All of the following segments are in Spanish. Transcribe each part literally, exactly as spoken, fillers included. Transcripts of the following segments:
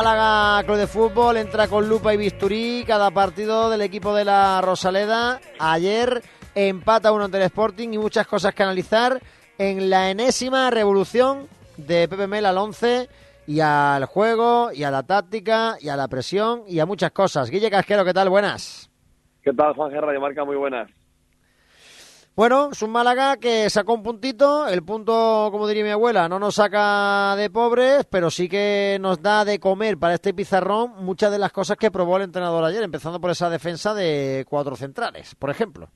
Málaga Club de Fútbol entra con lupa y bisturí cada partido del equipo de la Rosaleda. Ayer empata uno ante el Sporting y muchas cosas que analizar en la enésima revolución de Pepe Mel al once y al juego y a la táctica y a la presión y a muchas cosas. Guille Casquero, ¿qué tal? Buenas. ¿Qué tal, Juan G. Radio Marca? Muy buenas. Bueno, es un Málaga que sacó un puntito, el punto, como diría mi abuela, no nos saca de pobres, pero sí que nos da de comer para este pizarrón muchas de las cosas que probó el entrenador ayer, empezando por esa defensa de cuatro centrales, por ejemplo.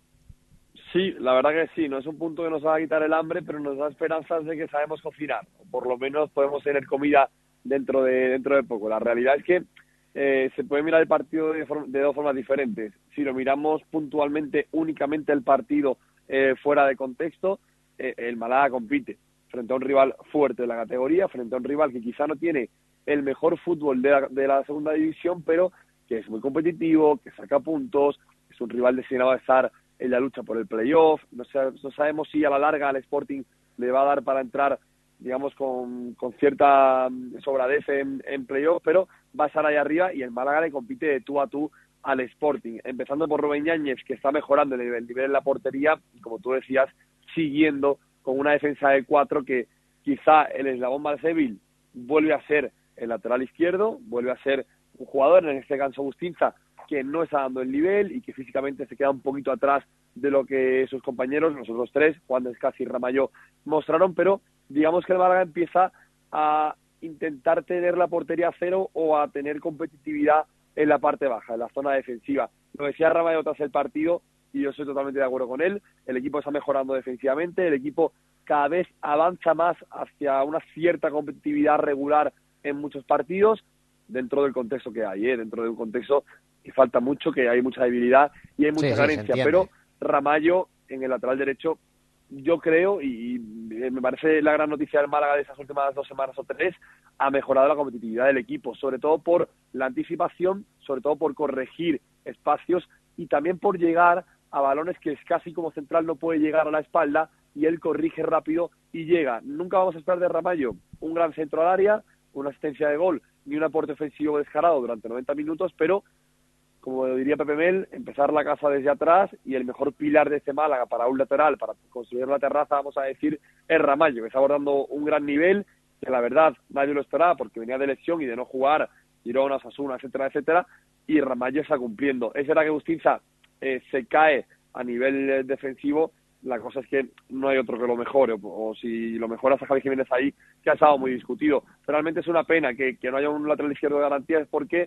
Sí, la verdad que sí, no es un punto que nos va a quitar el hambre, pero nos da esperanzas de que sabemos cocinar, o por lo menos podemos tener comida dentro de dentro de poco. La realidad es que eh, se puede mirar el partido de, de dos formas diferentes. Si lo miramos puntualmente, únicamente el partido Eh, fuera de contexto, eh, el Málaga compite frente a un rival fuerte de la categoría, frente a un rival que quizá no tiene el mejor fútbol de la, de la segunda división, pero que es muy competitivo, que saca puntos, es un rival destinado a estar en la lucha por el playoff. No, sé, no sabemos si a la larga al Sporting le va a dar para entrar, digamos, con, con cierta sobradez en, en playoff, pero va a estar ahí arriba y el Málaga le compite de tú a tú al Sporting, empezando por Rubén Yáñez, que está mejorando el nivel, el nivel en la portería, y como tú decías, siguiendo con una defensa de cuatro que quizá el eslabón más débil vuelve a ser el lateral izquierdo, vuelve a ser un jugador, en este caso Bustinza, que no está dando el nivel y que físicamente se queda un poquito atrás de lo que sus compañeros, los otros tres, Juan Descasi y Ramallo, mostraron, pero digamos que el Málaga empieza a intentar tener la portería a cero o a tener competitividad en la parte baja, en la zona defensiva. Lo decía Ramallo tras el partido, y yo estoy totalmente de acuerdo con él, el equipo está mejorando defensivamente, el equipo cada vez avanza más hacia una cierta competitividad regular en muchos partidos, dentro del contexto que hay, ¿eh? dentro de un contexto que falta mucho, que hay mucha debilidad y hay mucha sí, sí, carencia, pero Ramallo en el lateral derecho, yo creo, y me parece la gran noticia del Málaga de esas últimas dos semanas o tres, ha mejorado la competitividad del equipo, sobre todo por la anticipación, sobre todo por corregir espacios y también por llegar a balones que casi como central no puede llegar a la espalda y él corrige rápido y llega. Nunca vamos a esperar de Ramallo un gran centro al área, una asistencia de gol ni un aporte ofensivo descarado durante noventa minutos, pero como diría Pepe Mel, empezar la casa desde atrás y el mejor pilar de este Málaga para un lateral, para construir la terraza, vamos a decir, es Ramallo, que está abordando un gran nivel, que la verdad nadie lo esperaba porque venía de lesión y de no jugar, Girona, Osasuna, etcétera, etcétera, y Ramallo está cumpliendo. Es verdad que Bustinza eh, se cae a nivel eh, defensivo, la cosa es que no hay otro que lo mejore, o, o si lo mejora a Javi Jiménez ahí, que ha estado muy discutido. Realmente es una pena que, que no haya un lateral izquierdo de garantías porque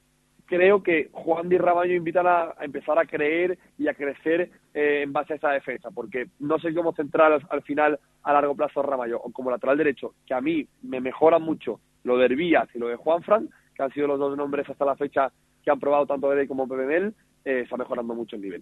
creo que Juan Di Ramallo invitan a, a empezar a creer y a crecer eh, en base a esa defensa, porque no sé cómo centrar al, al final a largo plazo Ramallo, o como lateral derecho, que a mí me mejora mucho lo de Herbías y lo de Juanfran, que han sido los dos nombres hasta la fecha que han probado tanto Ede como Pepe Mel, eh, está mejorando mucho el nivel.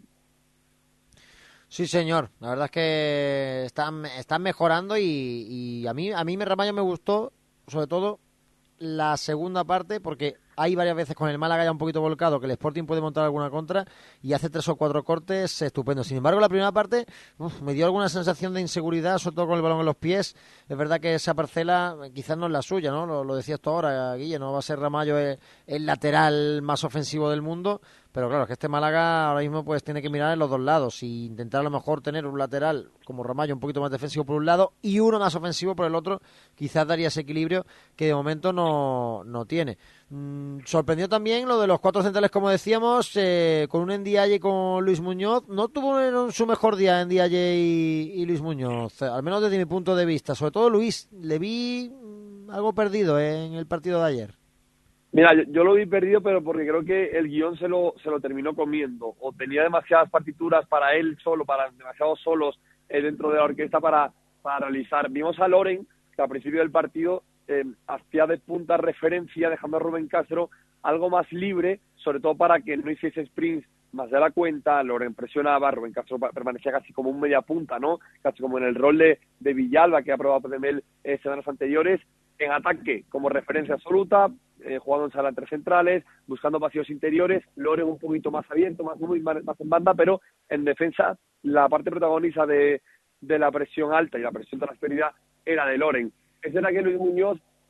Sí, señor, la verdad es que están, están mejorando y, y a mí a mí Ramallo me gustó, sobre todo la segunda parte, porque hay varias veces con el Málaga ya un poquito volcado que el Sporting puede montar alguna contra y hace tres o cuatro cortes estupendos. Sin embargo, la primera parte uf, me dio alguna sensación de inseguridad, sobre todo con el balón en los pies. Es verdad que esa parcela quizás no es la suya, ¿no? Lo, lo decías tú ahora, Guille, no va a ser Ramallo el, el lateral más ofensivo del mundo, pero claro, es que este Málaga ahora mismo pues tiene que mirar en los dos lados y intentar a lo mejor tener un lateral como Ramallo un poquito más defensivo por un lado y uno más ofensivo por el otro, quizás daría ese equilibrio que de momento no, no tiene. Mm, sorprendió también lo de los cuatro centrales, como decíamos, eh, con un Ndiaye y con Luis Muñoz. No tuvo su mejor día Ndiaye y, y Luis Muñoz, al menos desde mi punto de vista. Sobre todo Luis, le vi mm, algo perdido eh, en el partido de ayer. Mira, yo, yo lo vi perdido, pero porque creo que el guión se lo se lo terminó comiendo. O tenía demasiadas partituras para él solo, para demasiados solos eh, dentro de la orquesta para, para realizar. Vimos a Loren, que al principio del partido eh, hacía de punta referencia, dejando a Rubén Castro algo más libre, sobre todo para que no hiciese sprints más de la cuenta. Loren presionaba, Rubén Castro permanecía casi como un media punta, ¿no? Casi como en el rol de, de Villalba, que ha probado Pepe Mel eh, semanas anteriores. En ataque, como referencia absoluta, eh, jugando en sala entre centrales, buscando pasillos interiores, Loren un poquito más abierto, más, muy, más en banda, pero en defensa la parte protagonista de, de la presión alta y la presión de la prosperidad era de Loren. Es verdad que Luis Muñoz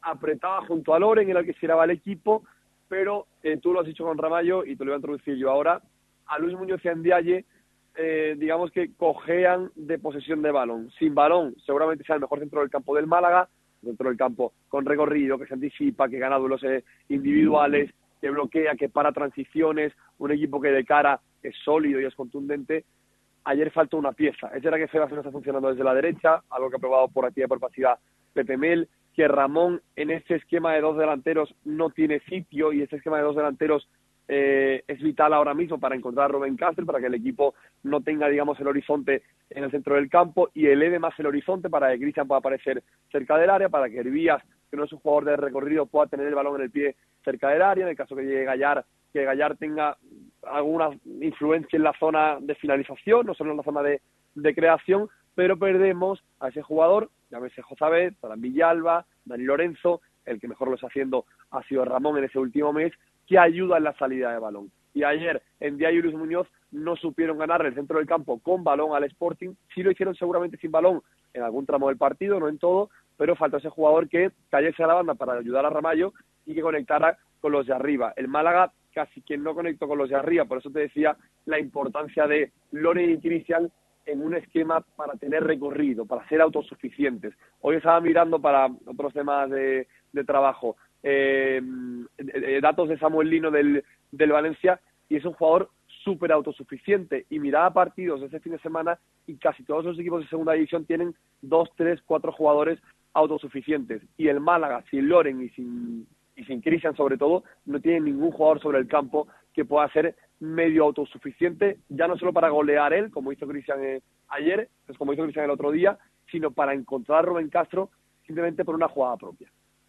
apretaba junto a Loren, era el que giraba el equipo, pero eh, tú lo has dicho con Ramallo, y te lo voy a introducir yo ahora, a Luis Muñoz y a Ndiaye, eh, digamos que cojean de posesión de balón. Sin balón, seguramente sea el mejor centro del campo del Málaga, dentro del campo con recorrido, que se anticipa, que gana duelos eh, individuales, que bloquea, que para transiciones, un equipo que de cara es sólido y es contundente. Ayer faltó una pieza. Es verdad que Febas no está funcionando desde la derecha, algo que ha probado por actividad y por pasividad Pepe Mel, que Ramón en este esquema de dos delanteros no tiene sitio, y este esquema de dos delanteros eh, es vital ahora mismo para encontrar a Rubén Castro, para que el equipo no tenga, digamos, el horizonte en el centro del campo y eleve más el horizonte para que Cristian pueda aparecer cerca del área, para que Hervías, que no es un jugador de recorrido, pueda tener el balón en el pie cerca del área, en el caso que llegue Gallar, que Gallar tenga alguna influencia en la zona de finalización, no solo en la zona de, de creación, pero perdemos a ese jugador, llámese Jozabet, Adán Villalba, Dani Lorenzo, el que mejor lo está haciendo ha sido Ramón en ese último mes, que ayuda en la salida de balón. Y ayer, Ndiaye y Luis Muñoz no supieron ganar el centro del campo con balón al Sporting, sí lo hicieron seguramente sin balón en algún tramo del partido, no en todo, pero faltó ese jugador que cayese a la banda para ayudar a Ramallo y que conectara con los de arriba. El Málaga casi que no conectó con los de arriba, por eso te decía la importancia de Loren y Cristian en un esquema para tener recorrido, para ser autosuficientes. Hoy estaba mirando para otros temas de, de trabajo, eh, eh, datos de Samuel Lino del, del Valencia, y es un jugador súper autosuficiente, y miraba partidos de este fin de semana y casi todos los equipos de segunda división tienen dos, tres, cuatro jugadores autosuficientes, y el Málaga sin Loren y sin y sin Cristian sobre todo, no tiene ningún jugador sobre el campo que pueda ser medio autosuficiente, ya no solo para golear él, como hizo Cristian eh, ayer, pues como hizo Cristian el otro día, sino para encontrar a Rubén Castro simplemente por una jugada propia.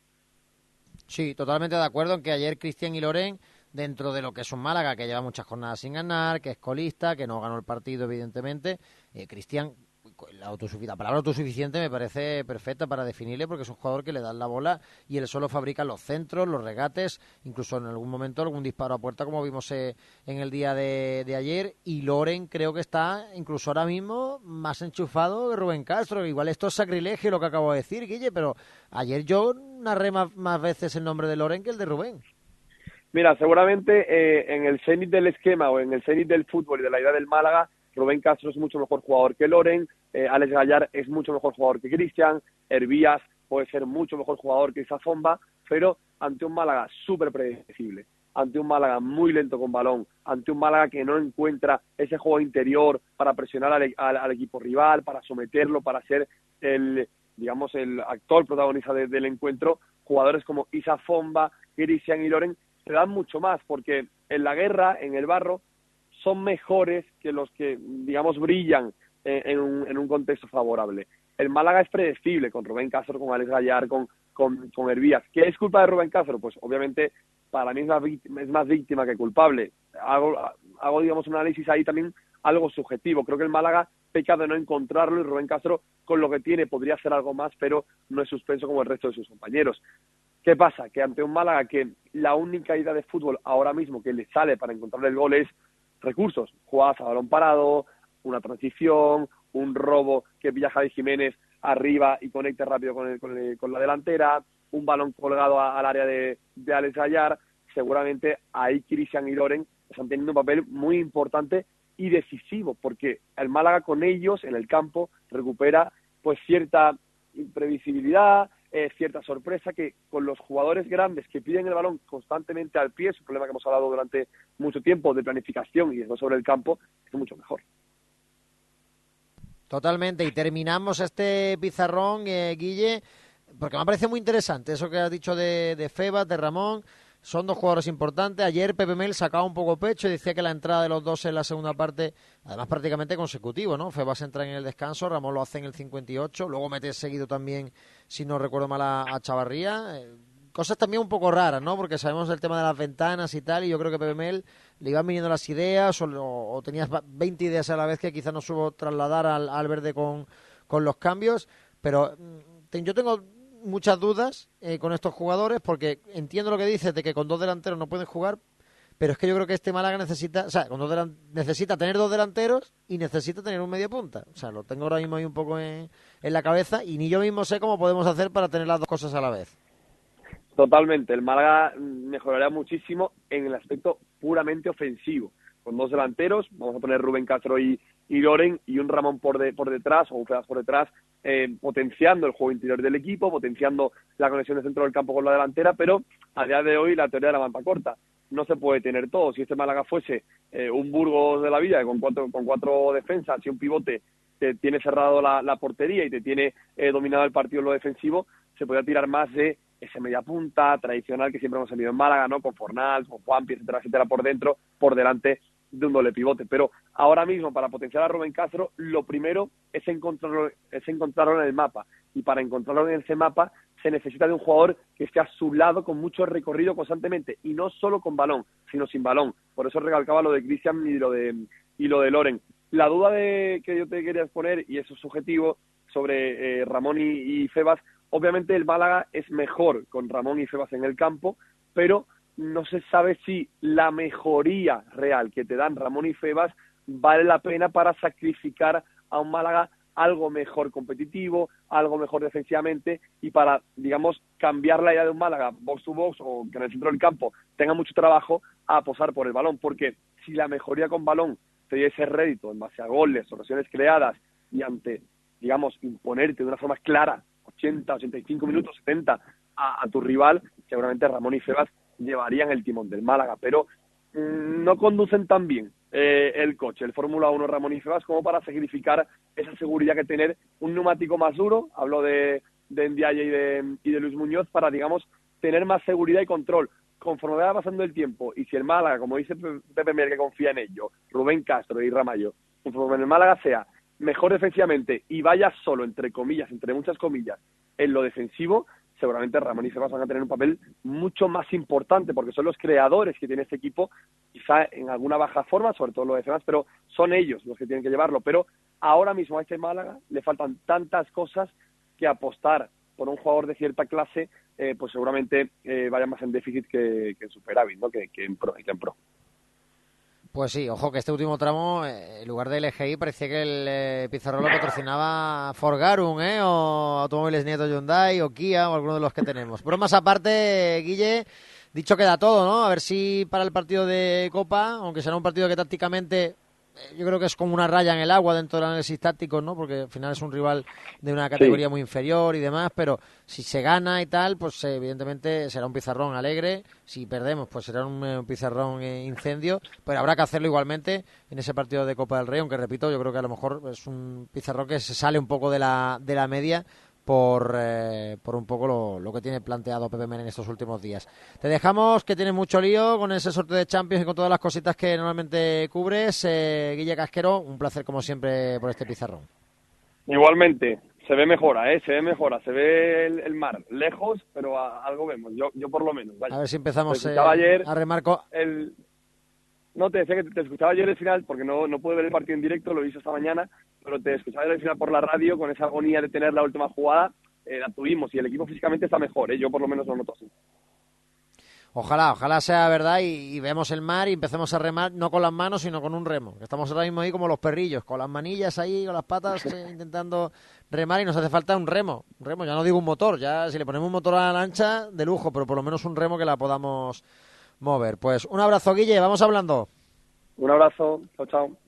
Sí, totalmente de acuerdo en que ayer Cristian y Loren, dentro de lo que es un Málaga que lleva muchas jornadas sin ganar, que es colista, que no ganó el partido evidentemente, eh, Cristian, la, autosufic- la palabra autosuficiente me parece perfecta para definirle, porque es un jugador que le dan la bola y él solo fabrica los centros, los regates, incluso en algún momento algún disparo a puerta, como vimos eh, en el día de, de ayer. Y Loren creo que está incluso ahora mismo más enchufado que Rubén Castro. Igual esto es sacrilegio lo que acabo de decir, Guille, pero ayer yo narré más, más veces el nombre de Loren que el de Rubén. Mira, seguramente eh, en el cenit del esquema o en el cenit del fútbol y de la idea del Málaga, Rubén Castro es mucho mejor jugador que Loren, eh, Alex Gallar es mucho mejor jugador que Cristian, Hervías puede ser mucho mejor jugador que Isa Zomba, pero ante un Málaga súper predecible, ante un Málaga muy lento con balón, ante un Málaga que no encuentra ese juego interior para presionar al, al, al equipo rival, para someterlo, para ser el, digamos, el actor protagonista de, del encuentro, jugadores como Isa Zomba, Cristian y Loren se dan mucho más, porque en la guerra, en el barro, son mejores que los que, digamos, brillan en, en, un, en un contexto favorable. El Málaga es predecible con Rubén Castro, con Alex Gallar, con, con, con Hervías. ¿Qué es culpa de Rubén Castro? Pues obviamente para mí es más víctima, es más víctima que culpable. Hago, hago, digamos, un análisis ahí también algo subjetivo. Creo que el Málaga peca de no encontrarlo, y Rubén Castro con lo que tiene podría hacer algo más, pero no es suspenso como el resto de sus compañeros. ¿Qué pasa? Que ante un Málaga que la única idea de fútbol ahora mismo que le sale para encontrar el gol es recursos, jugadas a balón parado, una transición, un robo que pilla Javi Jiménez arriba y conecte rápido con, el, con, el, con la delantera, un balón colgado a, al área de, de Alex Gallar, seguramente ahí Cristian y Loren están teniendo un papel muy importante y decisivo, porque el Málaga con ellos en el campo recupera pues cierta imprevisibilidad, eh, cierta sorpresa, que con los jugadores grandes que piden el balón constantemente al pie, es un problema que hemos hablado durante mucho tiempo de planificación y después sobre el campo, es mucho mejor. Totalmente, y terminamos este pizarrón, eh, Guille, porque me parece muy interesante eso que has dicho de, de Febas, de Ramón. Son dos jugadores importantes. Ayer Pepe Mel sacaba un poco pecho y decía que la entrada de los dos en la segunda parte, además prácticamente consecutivo, ¿no? Febas entra en el descanso, Ramón lo hace en el cincuenta y ocho, luego mete seguido también, si no recuerdo mal, a, a Chavarría. Eh, cosas también un poco raras, ¿no? Porque sabemos el tema de las ventanas y tal, y yo creo que Pepe Mel le iban viniendo las ideas, o, o tenías veinte ideas a la vez que quizás no supo trasladar al, al verde con, con los cambios, pero te, yo tengo muchas dudas eh, con estos jugadores, porque entiendo lo que dices de que con dos delanteros no pueden jugar, pero es que yo creo que este Málaga necesita, o sea, con dos delan- necesita tener dos delanteros y necesita tener un medio punta. O sea, lo tengo ahora mismo ahí un poco en, en la cabeza, y ni yo mismo sé cómo podemos hacer para tener las dos cosas a la vez. Totalmente, el Málaga mejoraría muchísimo en el aspecto puramente ofensivo. Con dos delanteros, vamos a poner Rubén Castro y, y Loren, y un Ramón por, de, por detrás, o un Febas por detrás, eh, potenciando el juego interior del equipo, potenciando la conexión de centro del campo con la delantera, pero a día de hoy la teoría de la manta corta. No se puede tener todo. Si este Málaga fuese eh, un Burgos de la vida, con cuatro, con cuatro defensas y un pivote, te tiene cerrado la, la portería y te tiene eh, dominado el partido en lo defensivo, se podría tirar más de ese media punta tradicional que siempre hemos tenido en Málaga, ¿no? Con Fornals, con Juanpi, etcétera, etcétera, por dentro, por delante de un doble pivote. Pero ahora mismo, para potenciar a Rubén Castro, lo primero es encontrarlo, es encontrarlo en el mapa. Y para encontrarlo en ese mapa se necesita de un jugador que esté a su lado con mucho recorrido constantemente, y no solo con balón, sino sin balón. Por eso recalcaba lo de Cristian y lo de, y lo de Loren. La duda de que yo te quería exponer, y eso es subjetivo, sobre eh, Ramón y, y Febas, obviamente el Málaga es mejor con Ramón y Febas en el campo, pero no se sabe si la mejoría real que te dan Ramón y Febas vale la pena para sacrificar a un Málaga algo mejor competitivo, algo mejor defensivamente, y para, digamos, cambiar la idea de un Málaga box to box, o que en el centro del campo tenga mucho trabajo, a apostar por el balón. Porque si la mejoría con balón te dio ese rédito en base a goles, ocasiones creadas, y ante, digamos, imponerte de una forma clara ochenta, ochenta y cinco minutos, setenta a, a tu rival, seguramente Ramón y Febas llevarían el timón del Málaga, pero mmm, no conducen tan bien eh, el coche, el Fórmula uno Ramón y Febas, como para sacrificar esa seguridad que tener un neumático más duro. Hablo de, de Ndiaye y de, y de Luis Muñoz, para, digamos, tener más seguridad y control. Conforme vaya pasando el tiempo, y si el Málaga, como dice Pepe Mier, que confía en ello, Rubén Castro y Ramallo, conforme el Málaga sea mejor defensivamente y vaya solo, entre comillas, entre muchas comillas, en lo defensivo, seguramente Ramón y Febas van a tener un papel mucho más importante, porque son los creadores que tiene este equipo, quizá en alguna baja forma, sobre todo lo de Febas, pero son ellos los que tienen que llevarlo. Pero ahora mismo a este Málaga le faltan tantas cosas que apostar por un jugador de cierta clase, eh, pues seguramente eh, vaya más en déficit que, que en superávit, ¿no? que, que, en pro, que en pro. Pues sí, ojo que este último tramo, eh, en lugar de L G I, parecía que el eh, pizarrón lo patrocinaba Forgarum, ¿eh? O Automóviles Nieto Hyundai, o Kia, o alguno de los que tenemos. Bromas aparte, Guille, dicho queda todo, ¿no? A ver si para el partido de Copa, aunque será un partido que tácticamente yo creo que es como una raya en el agua dentro del análisis táctico, ¿no? Porque al final es un rival de una categoría sí. muy inferior y demás, pero si se gana y tal, pues evidentemente será un pizarrón alegre. Si perdemos, pues será un, un pizarrón eh, incendio, pero habrá que hacerlo igualmente en ese partido de Copa del Rey, aunque repito, yo creo que a lo mejor es un pizarrón que se sale un poco de la, de la media, por eh, por un poco lo, lo que tiene planteado Pepe Mel en estos últimos días. Te dejamos, que tienes mucho lío con ese sorteo de Champions y con todas las cositas que normalmente cubres. eh, Guille Casquero, un placer como siempre por este pizarrón. Igualmente, se ve mejora, ¿eh? se ve mejora, se ve el, el mar lejos, pero a, algo vemos, yo yo por lo menos. Vaya. A ver si empezamos eh, ayer a remarco. El... No, te decía que te escuchaba ayer el final, porque no, no pude ver el partido en directo, lo hice esta mañana, pero te escuchaba ayer el final por la radio, con esa agonía de tener la última jugada, eh, la tuvimos, y el equipo físicamente está mejor, ¿eh? Yo por lo menos lo noto así. Ojalá, ojalá sea verdad y, y veamos el mar y empecemos a remar, no con las manos, sino con un remo. Que estamos ahora mismo ahí como los perrillos, con las manillas ahí, con las patas, eh, intentando remar, y nos hace falta un remo. Un remo, ya no digo un motor, ya si le ponemos un motor a la lancha, de lujo, pero por lo menos un remo que la podamos mover. Pues un abrazo, Guille, vamos hablando. Un abrazo, chao, chao.